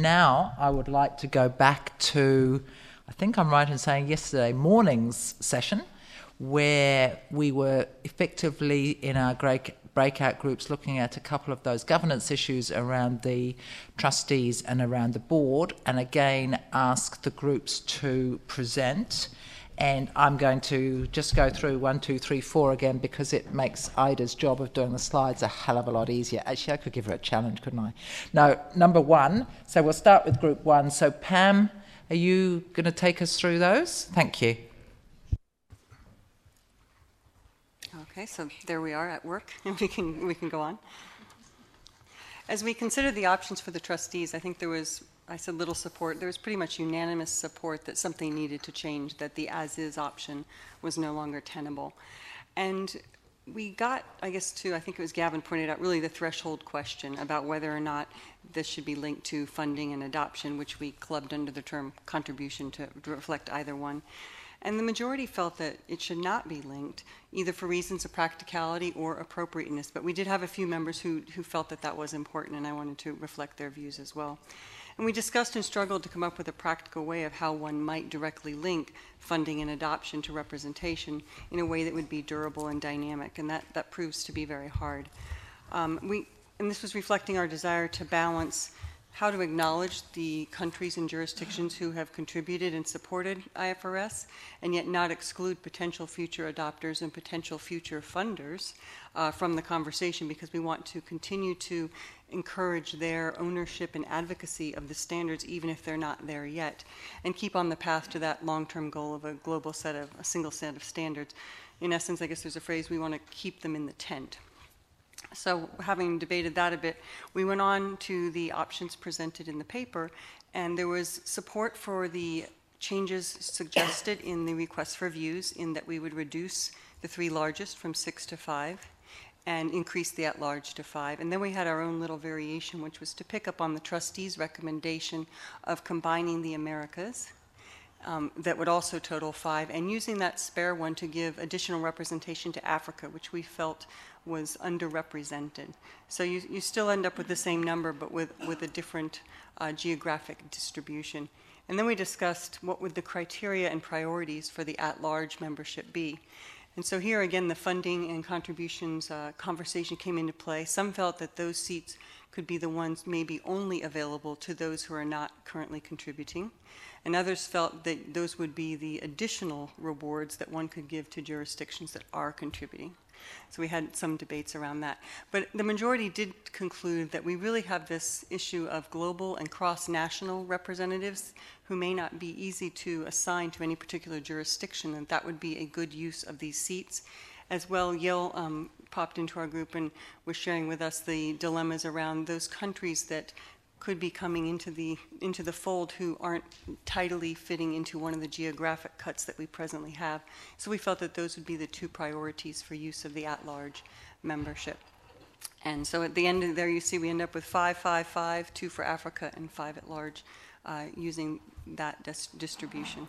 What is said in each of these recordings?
now I would like to go back to, I think I'm right in saying yesterday morning's session, where we were effectively in our breakout groups looking at a couple of those governance issues around the trustees and around the board, and again ask the groups to present. And I'm going to just go through 1, 2, 3, 4 again, because it makes Ida's job of doing the slides a hell of a lot easier. Actually, I could give her a challenge, couldn't I? No, number 1. So we'll start with group 1. So Pam, are you going to take us through those? Thank you. Okay, so there we are at work, and we can go on. As we consider the options for the trustees, I think there was, I said little support. There was pretty much unanimous support that something needed to change, that the as-is option was no longer tenable. And we got, I guess, to, I think it was Gavin pointed out, really the threshold question about whether or not this should be linked to funding and adoption, which we clubbed under the term contribution to reflect either one. And the majority felt that it should not be linked, either for reasons of practicality or appropriateness. But we did have a few members who felt that that was important, and I wanted to reflect their views as well. And we discussed and struggled to come up with a practical way of how one might directly link funding and adoption to representation in a way that would be durable and dynamic, and that proves to be very hard. And this was reflecting our desire to balance how to acknowledge the countries and jurisdictions who have contributed and supported IFRS, and yet not exclude potential future adopters and potential future funders from the conversation, because we want to continue to encourage their ownership and advocacy of the standards, even if they're not there yet, and keep on the path to that long-term goal of a single set of standards. In essence, I guess there's a phrase, we want to keep them in the tent. So having debated that a bit, we went on to the options presented in the paper, and there was support for the changes suggested in the request for views, in that we would reduce the 3 largest from 6 to 5 and increase the at-large to 5. And then we had our own little variation, which was to pick up on the trustees' recommendation of combining the Americas. That would also total 5, and using that spare one to give additional representation to Africa, which we felt was underrepresented. So you still end up with the same number, but with a different geographic distribution. And then we discussed what would the criteria and priorities for the at-large membership be. And so here again, the funding and contributions conversation came into play. Some felt that those seats could be the ones maybe only available to those who are not currently contributing. And others felt that those would be the additional rewards that one could give to jurisdictions that are contributing. So we had some debates around that. But the majority did conclude that we really have this issue of global and cross-national representatives who may not be easy to assign to any particular jurisdiction, and that would be a good use of these seats. As well, Yale popped into our group and was sharing with us the dilemmas around those countries that could be coming into the fold who aren't tidily fitting into one of the geographic cuts that we presently have. So we felt that those would be the 2 priorities for use of the at-large membership. And so at the end of there, you see we end up with 5, 5, 5, 2 for Africa, and 5 at large, using that distribution.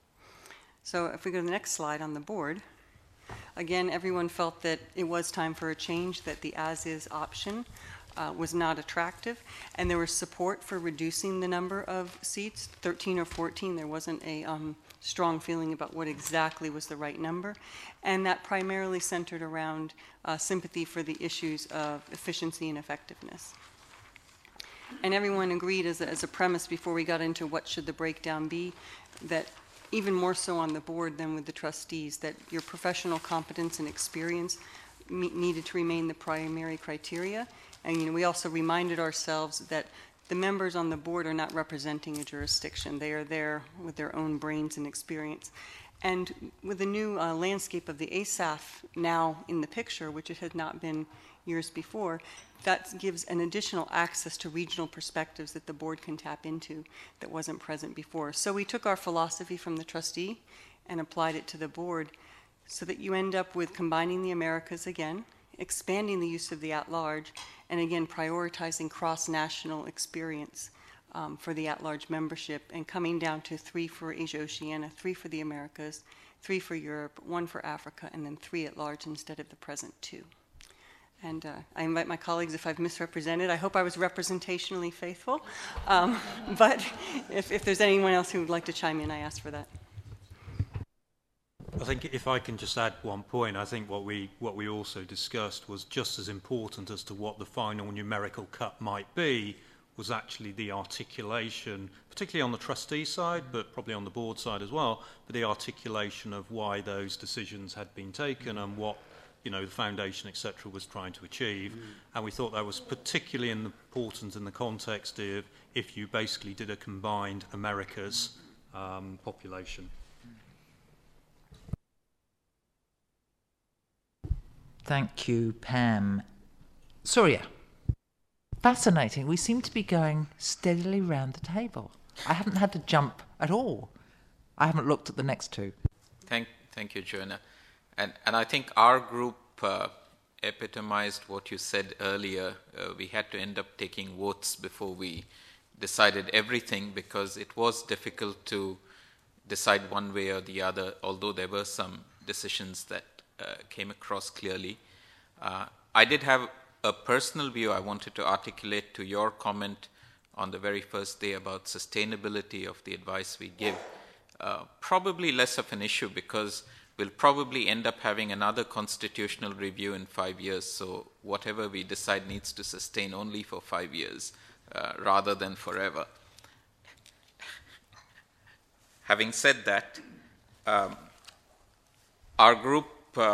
So if we go to the next slide on the board, again, everyone felt that it was time for a change, that the as-is option was not attractive, and there was support for reducing the number of seats, 13 or 14. There wasn't a strong feeling about what exactly was the right number, and that primarily centered around sympathy for the issues of efficiency and effectiveness. And everyone agreed as a premise before we got into what should the breakdown be, that even more so on the board than with the trustees, that your professional competence and experience needed to remain the primary criteria. And we also reminded ourselves that the members on the board are not representing a jurisdiction. They are there with their own brains and experience. And with the new landscape of the ASAF now in the picture, which it had not been years before, that gives an additional access to regional perspectives that the board can tap into that wasn't present before. So we took our philosophy from the trustee and applied it to the board, so that you end up with combining the Americas again, expanding the use of the at-large, and again prioritizing cross-national experience for the at-large membership, and coming down to 3 for Asia-Oceania, 3 for the Americas, 3 for Europe, 1 for Africa, and then 3 at-large instead of the present 2. And I invite my colleagues, if I've misrepresented, I hope I was representationally faithful. But if there's anyone else who would like to chime in, I ask for that. I think if I can just add one point, I think what we also discussed was just as important as to what the final numerical cut might be was actually the articulation, particularly on the trustee side, but probably on the board side as well, but the articulation of why those decisions had been taken and what, you know, the foundation, etc., was trying to achieve. And we thought that was particularly important in the context of if you basically did a combined Americas population. Thank you, Pam. Surya, fascinating. We seem to be going steadily round the table. I haven't had to jump at all. I haven't looked at the next two. Thank you, Joanna. And I think our group epitomized what you said earlier. We had to end up taking votes before we decided everything because it was difficult to decide one way or the other, although there were some decisions that came across clearly. I did have a personal view I wanted to articulate to your comment on the very first day about sustainability of the advice we give. Probably less of an issue because we'll probably end up having another constitutional review in 5 years, so whatever we decide needs to sustain only for 5 years rather than forever. Having said that, our group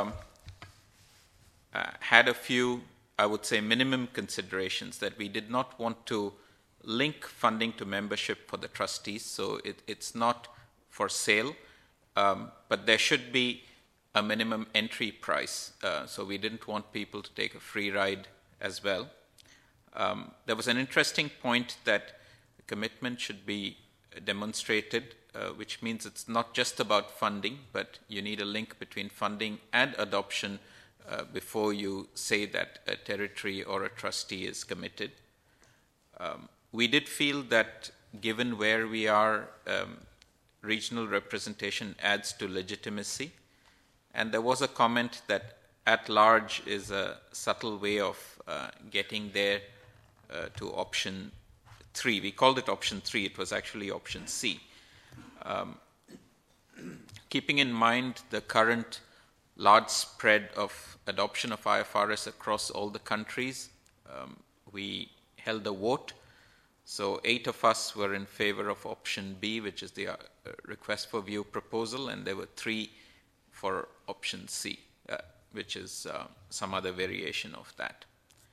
had a few, I would say, minimum considerations that we did not want to link funding to membership for the trustees, so it's not for sale, but there should be a minimum entry price, so we didn't want people to take a free ride as well. There was an interesting point that commitment should be demonstrated, which means it's not just about funding, but you need a link between funding and adoption before you say that a territory or a trustee is committed. We did feel that given where we are, regional representation adds to legitimacy. And there was a comment that at large is a subtle way of getting there to option 3. We called it option 3, it was actually option C. Keeping in mind the current large spread of adoption of IFRS across all the countries, we held a vote. So 8 of us were in favor of option B, which is the request for view proposal, and there were 3 for option C, which is some other variation of that.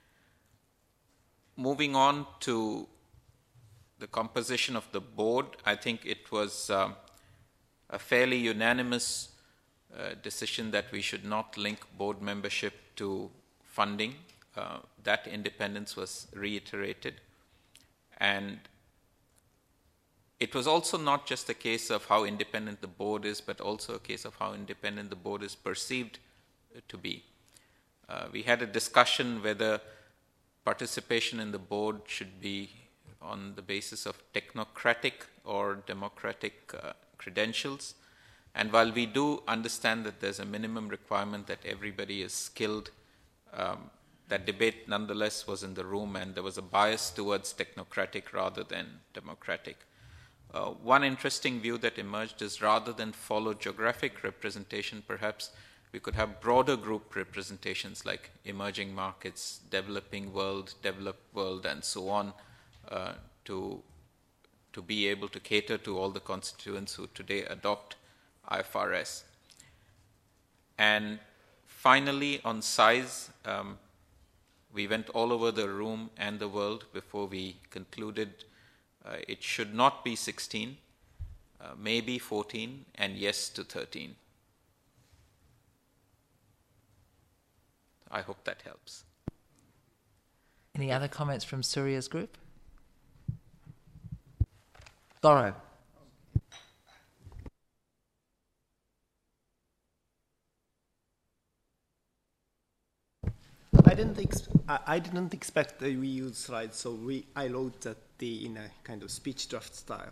Moving on to the composition of the board, I think it was a fairly unanimous decision that we should not link board membership to funding. That independence was reiterated. And it was also not just a case of how independent the board is, but also a case of how independent the board is perceived to be. We had a discussion whether participation in the board should be on the basis of technocratic or democratic credentials. And while we do understand that there's a minimum requirement that everybody is skilled, that debate nonetheless was in the room, and there was a bias towards technocratic rather than democratic. One interesting view that emerged is rather than follow geographic representation, perhaps we could have broader group representations like emerging markets, developing world, developed world, and so on, to be able to cater to all the constituents who today adopt IFRS. And finally, on size, we went all over the room and the world before we concluded it should not be 16, maybe 14, and yes to 13. I hope that helps. Any other comments from Surya's group? Goro. I didn't expect that we use slides, so I wrote that in a kind of speech draft style.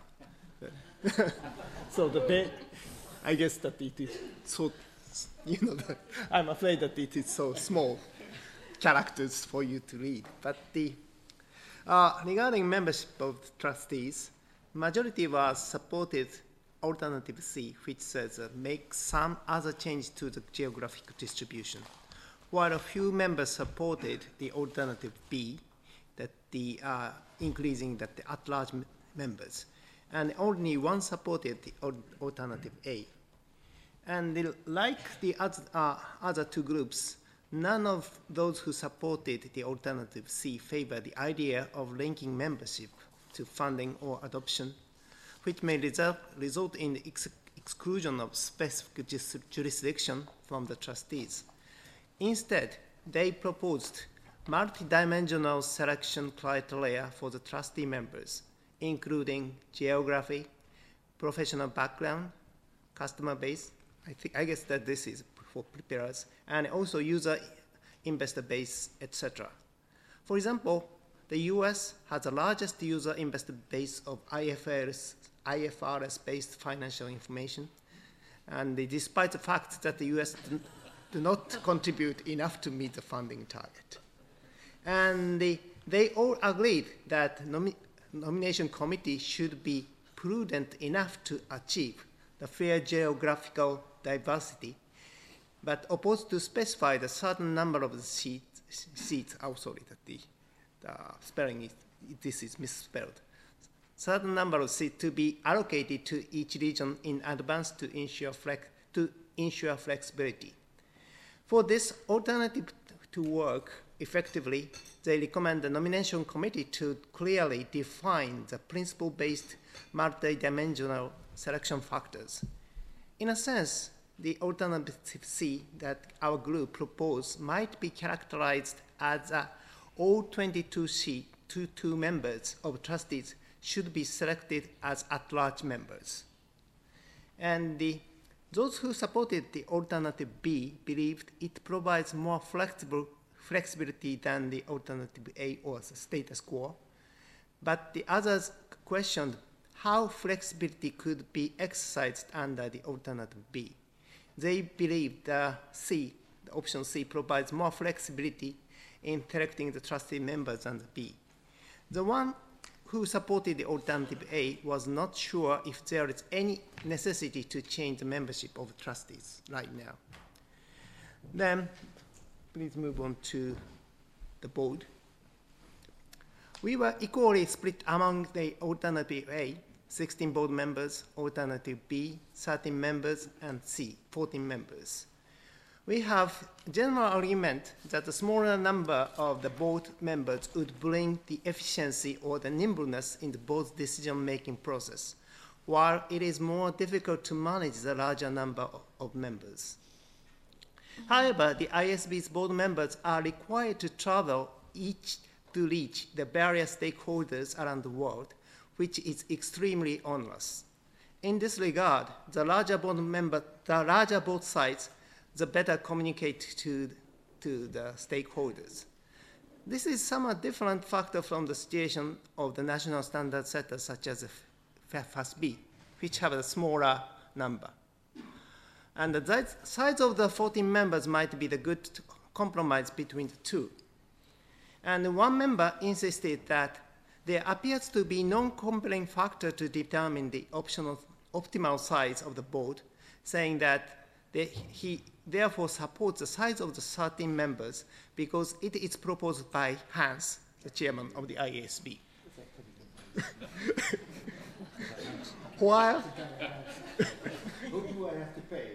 So I guess that it is so, I'm afraid that it is so small. characters for you to read. But regarding membership of trustees, majority was supported alternative C, which says make some other change to the geographic distribution, while a few members supported the alternative B, that the increasing that the at-large members, and only one supported the alternative A. And like the other two groups, none of those who supported the alternative C favored the idea of linking membership to funding or adoption, which may result in the exclusion of specific jurisdiction from the trustees. Instead, they proposed multidimensional selection criteria for the trustee members, including geography, professional background, customer base. I guess that this is for preparers, and also user investor base, etc. For example, the US has the largest user investor base of IFRS-based financial information, and despite the fact that the US do not contribute enough to meet the funding target. And they all agreed that nomination committee should be prudent enough to achieve the fair geographical diversity, but opposed to specify the certain number of the seats. Oh, sorry, that the spelling is, this is misspelled. Certain number of seats to be allocated to each region in advance to ensure flexibility. For this alternative to work effectively, they recommend the nomination committee to clearly define the principle-based multidimensional selection factors. In a sense, the alternative C that our group proposed might be characterized as all 22 members of trustees should be selected as at-large members. And those who supported the alternative B believed it provides more flexibility than the alternative A or the status quo. But the others questioned how flexibility could be exercised under the alternative B. They believe the option C, provides more flexibility in selecting the trustee members than the B. The one who supported the alternative A was not sure if there is any necessity to change the membership of trustees right now. Then, please move on to the board. We were equally split among the alternative A, 16 board members, alternative B, 13 members, and C, 14 members. We have general agreement that a smaller number of the board members would bring the efficiency or the nimbleness in the board's decision-making process, while it is more difficult to manage the larger number of members. However, the ISB's board members are required to travel to reach the various stakeholders around the world, which is extremely onerous. In this regard, the larger board size, the better communicate to the stakeholders. This is somewhat different factor from the situation of the national standard setters such as FASB, which have a smaller number. And the size of the 14 members might be the good compromise between the two. And one member insisted that there appears to be non-compelling factor to determine the optimal size of the board, saying that he therefore supports the size of the 13 members because it is proposed by Hans, the chairman of the IASB. While who do I have to pay?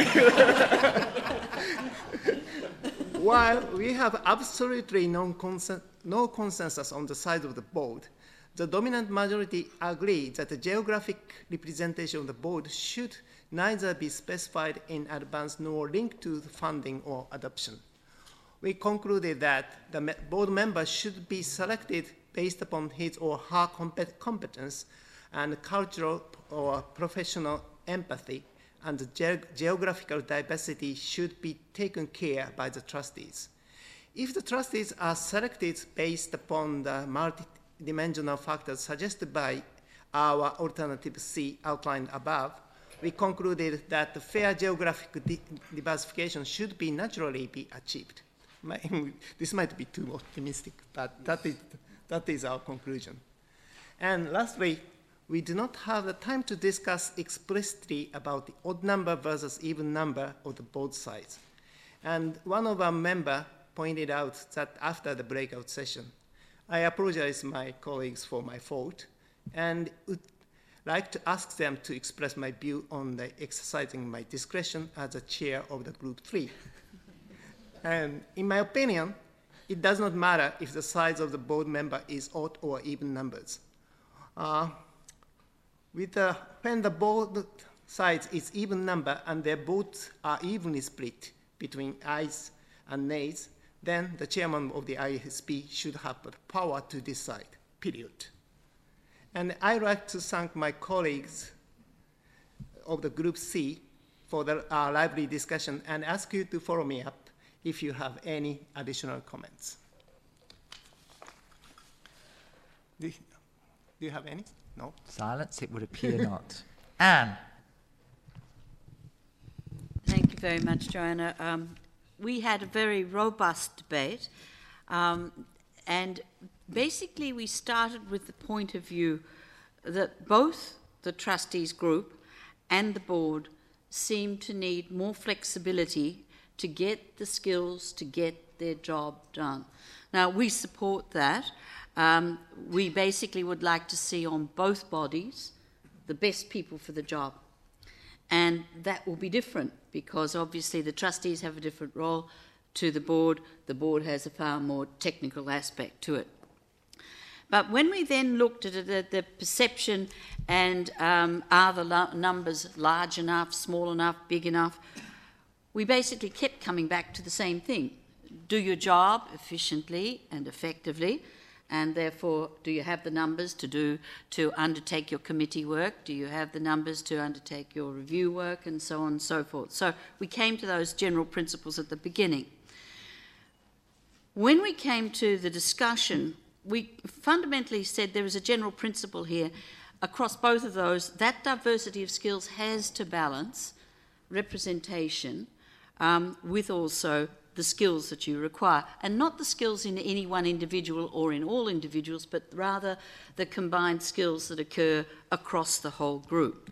While we have absolutely no consensus on the size of the board, the dominant majority agree that the geographic representation of the board should neither be specified in advance nor linked to the funding or adoption. We concluded that the board member should be selected based upon his or her competence and cultural or professional empathy, and the geographical diversity should be taken care by the trustees. If the trustees are selected based upon the multidimensional factors suggested by our alternative C outlined above, we concluded that the fair geographic diversification should be naturally be achieved. This might be too optimistic, but that is our conclusion. And lastly, we do not have the time to discuss explicitly about the odd number versus even number of the both sides. And one of our members pointed out that after the breakout session, I apologize to my colleagues for my fault and would like to ask them to express my view on the exercising my discretion as a chair of the group 3. And in my opinion, it does not matter if the size of the board member is odd or even numbers. When the board size is even number and their votes are evenly split between ayes and nays, then the chairman of the ISP should have the power to decide, period. And I'd like to thank my colleagues of the Group C for the lively discussion and ask you to follow me up if you have any additional comments. Do you have any? No? Silence, it would appear not. Anne. Thank you very much, Joanna. We had a very robust debate, and basically we started with the point of view that both the trustees group and the board seem to need more flexibility to get the skills to get their job done. Now, we support that. We basically would like to see on both bodies the best people for the job. And that will be different because obviously the trustees have a different role to the board. The board has a far more technical aspect to it. But when we then looked at the perception and are the numbers large enough, small enough, big enough, we basically kept coming back to the same thing. Do your job efficiently and effectively, and therefore, do you have the numbers to undertake your committee work? Do you have the numbers to undertake your review work, and so on and so forth? So we came to those general principles at the beginning. When we came to the discussion, we fundamentally said there is a general principle here across both of those. That diversity of skills has to balance representation with also the skills that you require, and not the skills in any one individual or in all individuals, but rather the combined skills that occur across the whole group.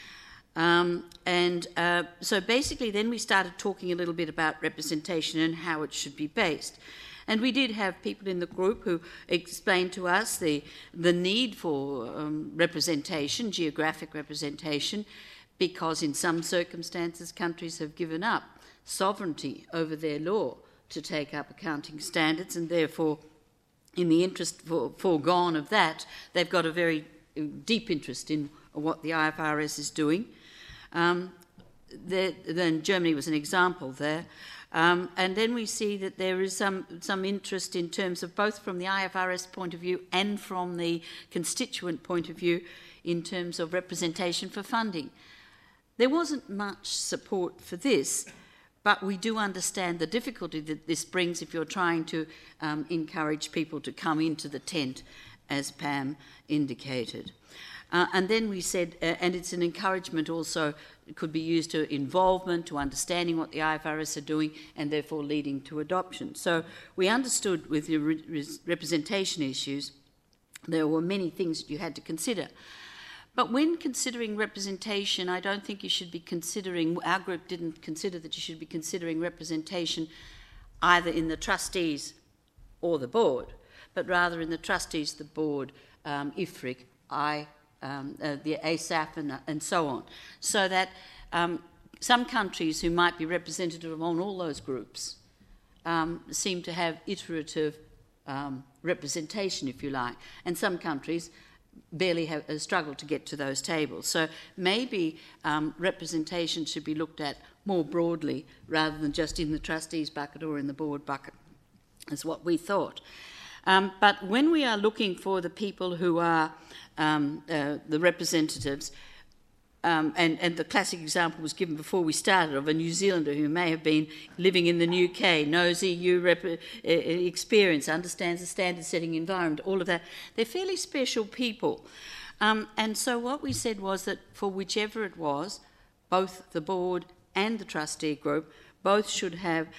So basically then we started talking a little bit about representation and how it should be based. And we did have people in the group who explained to us the need for representation, geographic representation, because in some circumstances countries have given up sovereignty over their law to take up accounting standards, and therefore, in the interest foregone of that, they've got a very deep interest in what the IFRS is doing. Then Germany was an example there. And then we see that there is some interest in terms of both from the IFRS point of view and from the constituent point of view in terms of representation for funding. There wasn't much support for this, but we do understand the difficulty that this brings if you're trying to encourage people to come into the tent, as Pam indicated. And then we said, and it's an encouragement also, it could be used to involvement, to understanding what the IFRS are doing, and therefore leading to adoption. So we understood with the representation issues, there were many things that you had to consider. But when considering representation, I don't think you should be considering, our group didn't consider that you should be considering representation either in the trustees or the board, but rather in the trustees, the board, IFRIC, the ASAP and so on. So that some countries who might be representative on all those groups seem to have iterative representation, if you like, and some countries barely have struggled to get to those tables. So maybe representation should be looked at more broadly rather than just in the trustees bucket or in the board bucket, is what we thought. But when we are looking for the people who are the representatives, and the classic example was given before we started of a New Zealander who may have been living in the UK, knows EU experience, understands the standard-setting environment, all of that. They're fairly special people. And so what we said was that for whichever it was, both the board and the trustee group, both should have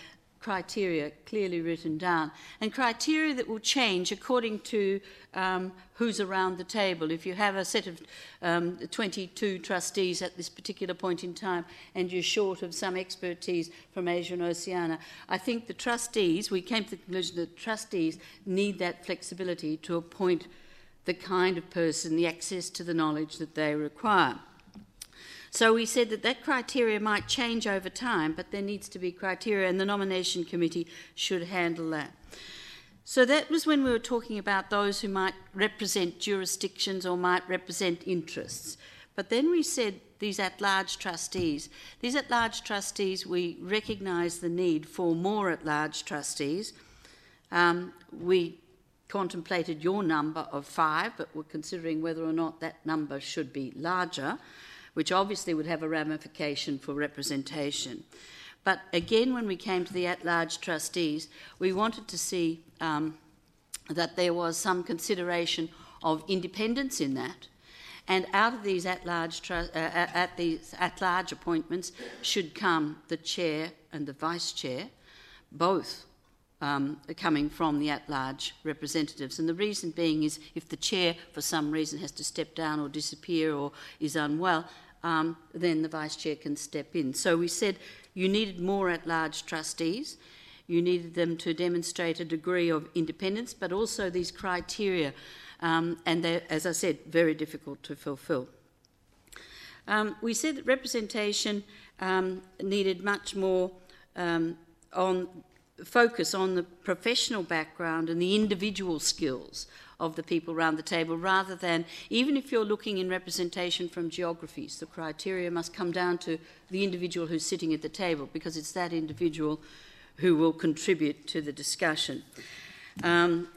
criteria clearly written down, and criteria that will change according to who's around the table. If you have a set of 22 trustees at this particular point in time and you're short of some expertise from Asia and Oceania, I think the trustees, we came to the conclusion that trustees need that flexibility to appoint the kind of person, the access to the knowledge that they require. So we said that that criteria might change over time, but there needs to be criteria, and the nomination committee should handle that. So that was when we were talking about those who might represent jurisdictions or might represent interests. But then we said these at-large trustees. These at-large trustees, we recognise the need for more at-large trustees. We contemplated your number of 5, but we're considering whether or not that number should be larger, which obviously would have a ramification for representation. But again, when we came to the at-large trustees, we wanted to see that there was some consideration of independence in that, and out of these at-large appointments should come the chair and the vice chair, both coming from the at-large representatives. And the reason being is if the chair, for some reason, has to step down or disappear or is unwell, then the vice chair can step in. So we said you needed more at-large trustees, you needed them to demonstrate a degree of independence, but also these criteria, and they're, as I said, very difficult to fulfil. We said that representation needed much more focus on the professional background and the individual skills of the people around the table, rather than, even if you're looking in representation from geographies, the criteria must come down to the individual who's sitting at the table, because it's that individual who will contribute to the discussion. So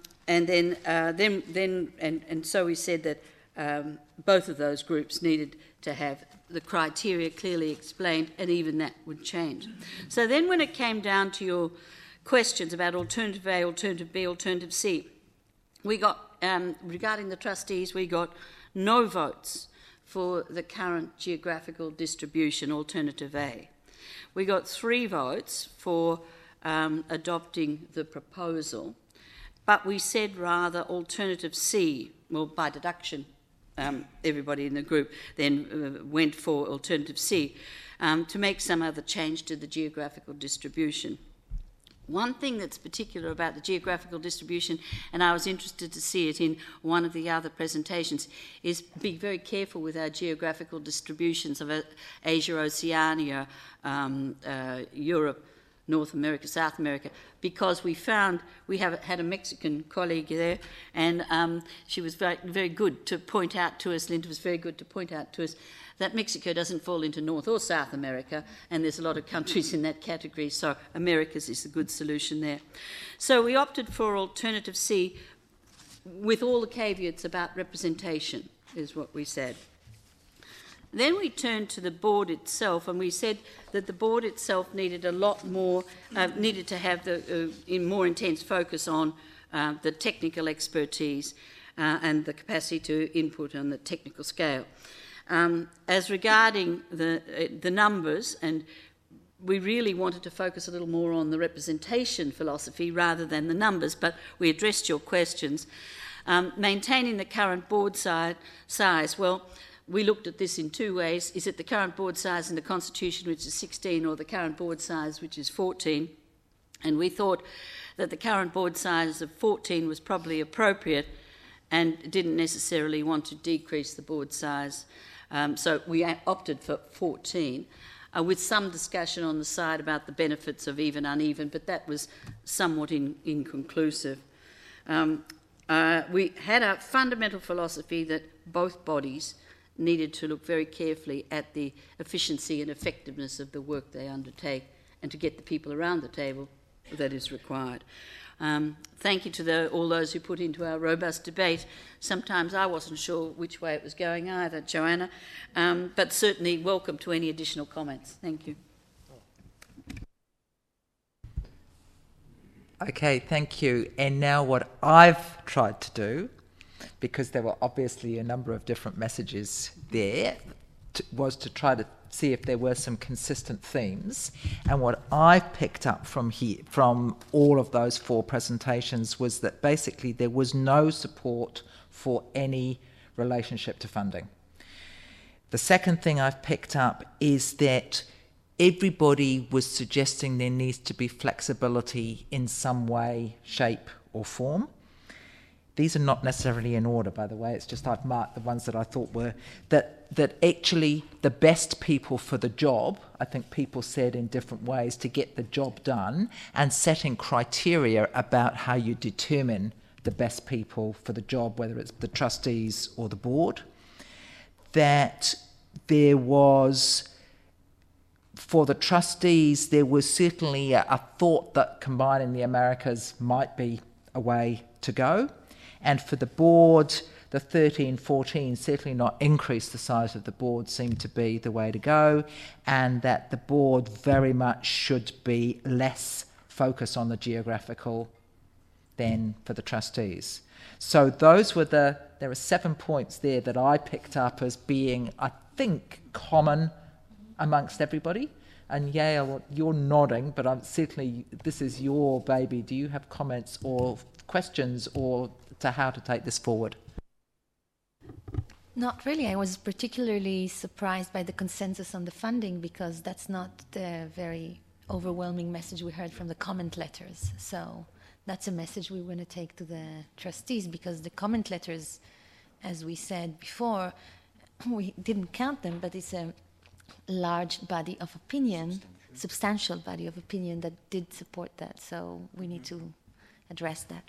we said that both of those groups needed to have the criteria clearly explained, and even that would change. So then when it came down to your questions about alternative A, alternative B, alternative C, we got, regarding the trustees, we got no votes for the current geographical distribution, alternative A. We got 3 votes for adopting the proposal, but we said rather alternative C, well, by deduction, everybody in the group then went for alternative C, to make some other change to the geographical distribution. One thing that's particular about the geographical distribution, and I was interested to see it in one of the other presentations, is be very careful with our geographical distributions of Asia, Oceania, Europe, North America, South America, because we found we had a Mexican colleague there, and she was very, very good to point out to us, Linda was very good to point out to us, that Mexico doesn't fall into North or South America, and there's a lot of countries in that category, so Americas is a good solution there. So we opted for alternative C with all the caveats about representation, is what we said. Then we turned to the board itself, and we said that the board itself needed a lot more, needed to have the more intense focus on the technical expertise and the capacity to input on the technical scale. As regarding the numbers, and we really wanted to focus a little more on the representation philosophy rather than the numbers, but we addressed your questions. Maintaining the current board size, well, we looked at this in 2 ways. Is it the current board size in the Constitution, which is 16, or the current board size, which is 14? And we thought that the current board size of 14 was probably appropriate and didn't necessarily want to decrease the board size. So we opted for 14, with some discussion on the side about the benefits of even, uneven, but that was somewhat inconclusive. We had a fundamental philosophy that both bodies needed to look very carefully at the efficiency and effectiveness of the work they undertake, and to get the people around the table that is required. Thank you to all those who put into our robust debate. Sometimes I wasn't sure which way it was going either, Joanna, but certainly welcome to any additional comments. Thank you. Okay, thank you. And now what I've tried to do, because there were obviously a number of different messages there, was to try to see if there were some consistent themes. And what I picked up from all of those 4 presentations was that basically there was no support for any relationship to funding. The second thing I've picked up is that everybody was suggesting there needs to be flexibility in some way, shape or form. These are not necessarily in order, by the way. It's just I've marked the ones that I thought were that actually the best people for the job, I think people said in different ways to get the job done, and setting criteria about how you determine the best people for the job, whether it's the trustees or the board. That there was, for the trustees, there was certainly a thought that combining the Americas might be a way to go. And for the board, the 13-14, certainly not increase the size of the board, seemed to be the way to go, and that the board very much should be less focused on the geographical than for the trustees. So those were there are 7 points there that I picked up as being, I think, common amongst everybody. And Yael, you're nodding, but I'm certainly, this is your baby. Do you have comments or questions or to how to take this forward? Not really. I was particularly surprised by the consensus on the funding, because that's not the very overwhelming message we heard from the comment letters. So that's a message we want to take to the trustees, because the comment letters, as we said before, we didn't count them, but it's a large body of opinion, substantial body of opinion that did support that. So we need to address that.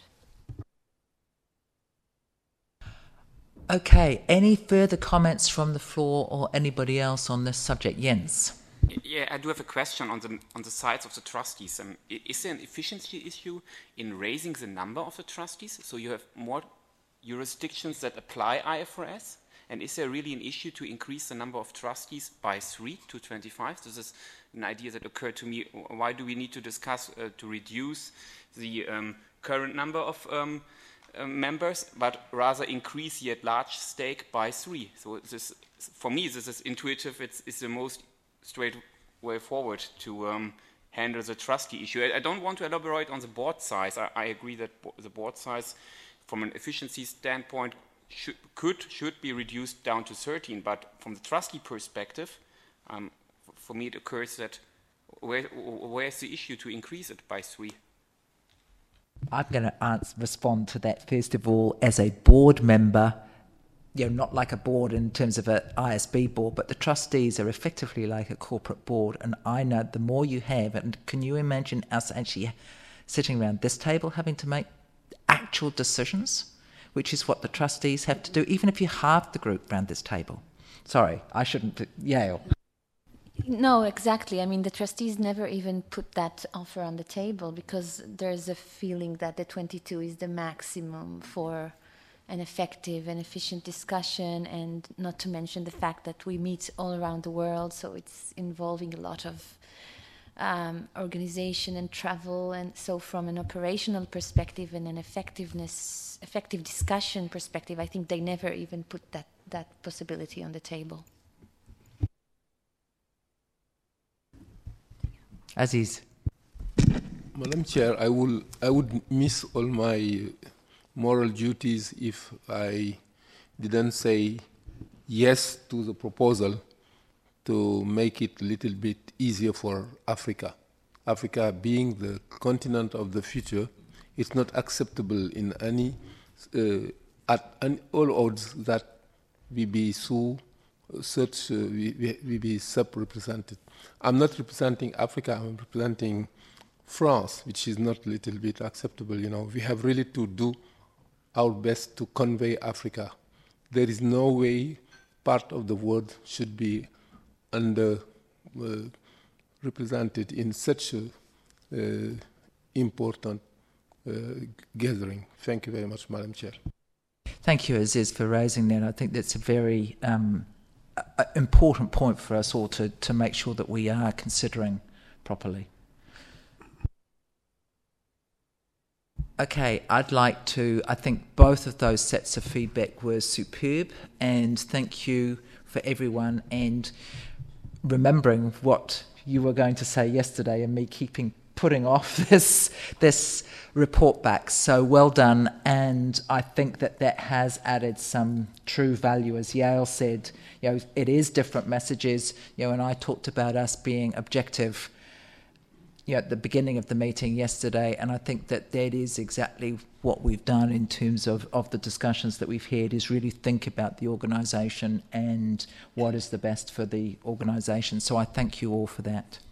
Okay, any further comments from the floor or anybody else on this subject? Jens? Yeah, I do have a question on the sides of the trustees. Is there an efficiency issue in raising the number of the trustees, so you have more jurisdictions that apply IFRS? And is there really an issue to increase the number of trustees by 3 to 25? This is an idea that occurred to me. Why do we need to discuss to reduce the current number of members, but rather increase the at-large stake by 3? So this, for me, this is intuitive. It's the most straight way forward to handle the trustee issue. I don't want to elaborate on the board size. I agree that the board size, from an efficiency standpoint, should be reduced down to 13. But from the trustee perspective, for me, it occurs that where's the issue to increase it by 3? I'm going to respond to that first of all as a board member. Not like a board in terms of an ISB board, but the trustees are effectively like a corporate board. And I know the more you have, and can you imagine us actually sitting around this table having to make actual decisions, which is what the trustees have to do, even if you halve the group around this table. Sorry, I shouldn't. Yael. No, exactly. I mean, the trustees never even put that offer on the table, because there's a feeling that the 22 is the maximum for an effective and efficient discussion, and not to mention the fact that we meet all around the world, so it's involving a lot of organization and travel. And so from an operational perspective and an effective discussion perspective, I think they never even put that possibility on the table. Aziz. Madam Chair, I would miss all my moral duties if I didn't say yes to the proposal to make it a little bit easier for Africa. Africa being the continent of the future, it's not acceptable in any at all odds that we be we be sub-represented. I'm not representing Africa, I'm representing France, which is not a little bit acceptable. We have really to do our best to convey Africa. There is no way part of the world should be represented in such a important gathering. Thank you very much, Madam Chair. Thank you, Aziz, for raising that. I think that's a very important point for us all to make sure that we are considering properly. Okay, I think both of those sets of feedback were superb, and thank you for everyone and remembering what you were going to say yesterday and me putting off this report back. So well done, and I think that has added some true value. As Yael said, it is different messages, and I talked about us being objective at the beginning of the meeting yesterday, and I think that is exactly what we've done in terms of the discussions that we've had, is really think about the organisation and what is the best for the organisation. So I thank you all for that.